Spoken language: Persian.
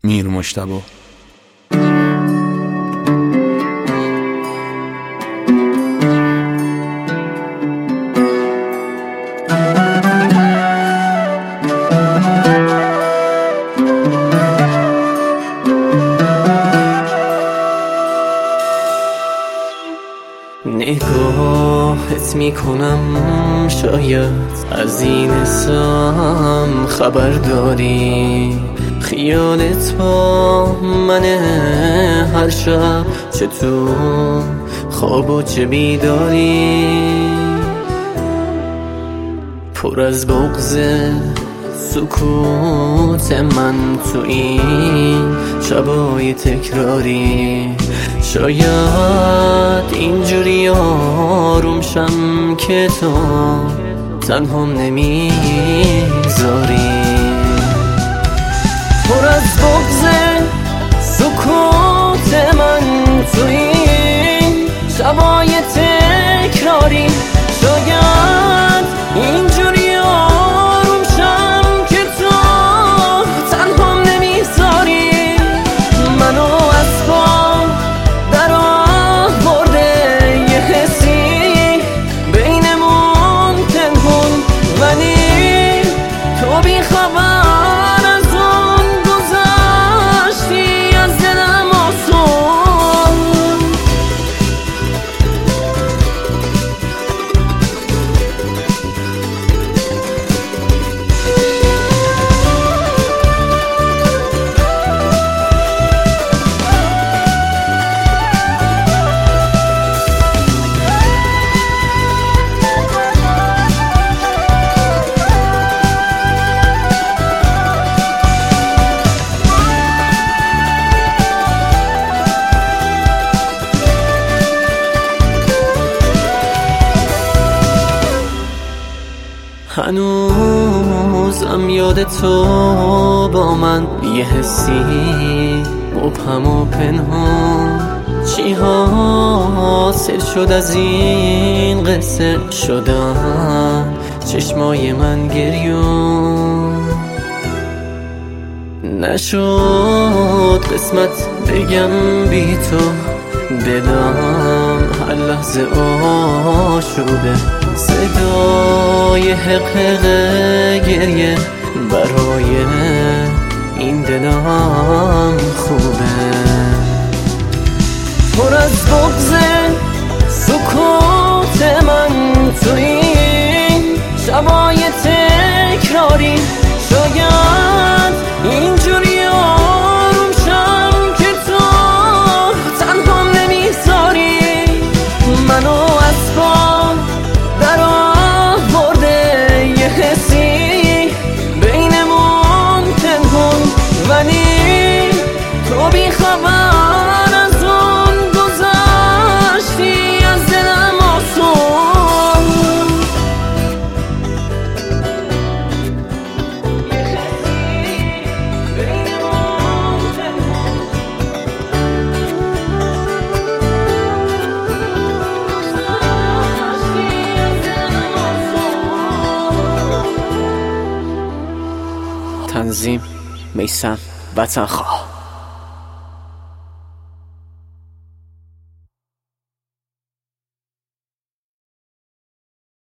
میر مجتبی. نگاهت میکنم شاید از این اسم خبر داری، خیالت با منه هر شب، چه تو خواب و چه بیداری، پر از بغض سکوت من تو این شبای تکراری. شاید اینجوری آروم شم که تو تنهام نمیذاری، پر از بغض سکوت من تو این شبای تکراری. شاید اینجوری آروم شم که تو تنهام نمیذاری، منو از پا در آورده یه حسی بینمون پنهون، ولی تو بی خبر از اون گذشتی از دلم آسون. هنوزم یاد تو با من یه حسی مبهم و پنهان، چی حاصل شد از این قصه شدن چشمای من گریون، نشد قسمت بگم بی تو، دلم هر لحظه آشوبه، صدای حق گریه برای این دلم خوبه، پر از بغض سکوت من تو این شبای تکراری. شاید اینجوری آروم شم که تو تنهام نمیذاری، منو از پا در آورده یه حسی بینمون پنهون، ولی تو بی خبر از اون گذشتی از دلم آسون. تنظیم میثم وطنخواه.